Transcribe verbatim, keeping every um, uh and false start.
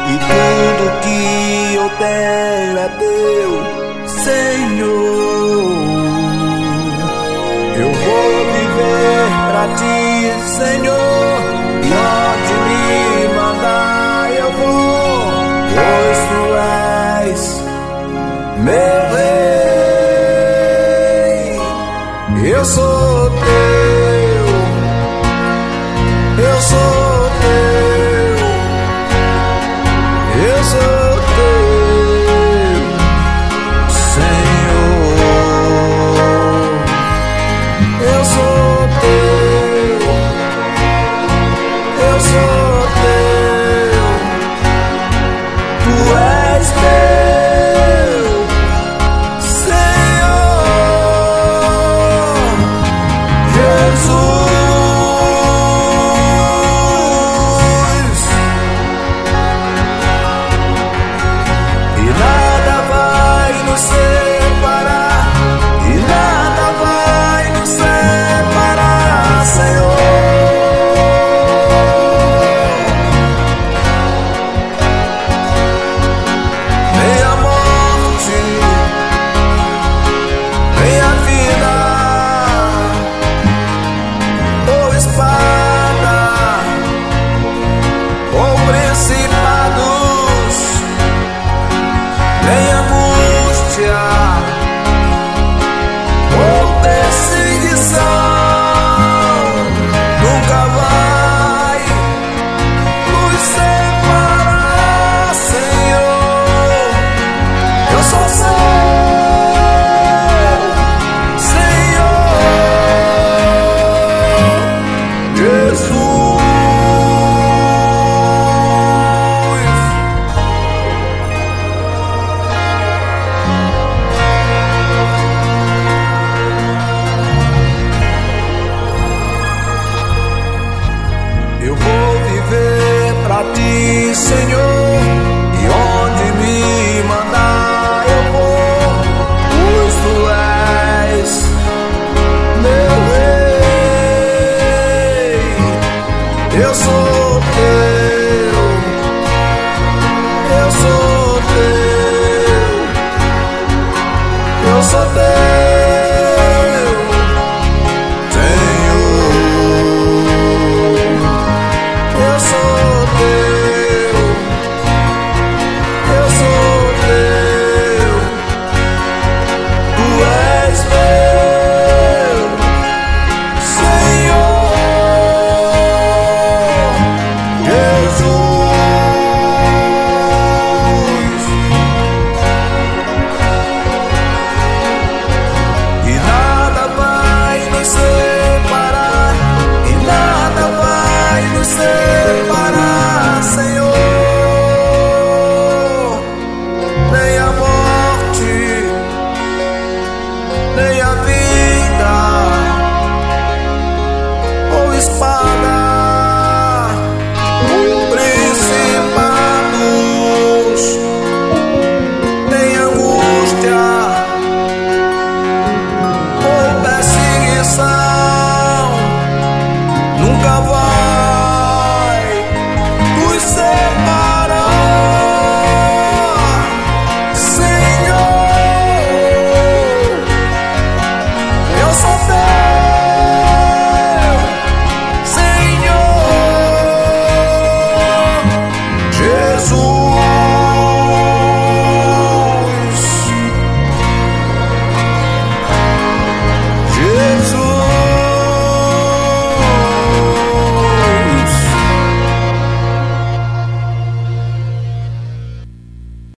e tudo que eu tenho é teu, Senhor. Eu vou viver pra ti, Senhor, e onde me mandar eu vou, pois tu és meu rei. Eu sou teu, eu sou teu, eu sou teu, Senhor. Eu sou teu, eu sou teu, tu és meu, Senhor Jesus. E nada vai nos separar, e nada vai nos separar, Senhor. Nem a morte, nem a vida, ou espada, ou principados, nem angústia ou perseguição nunca vai nos separar, Senhor. Eu sou seu, Senhor Jesus. Eu vou viver pra ti, Senhor,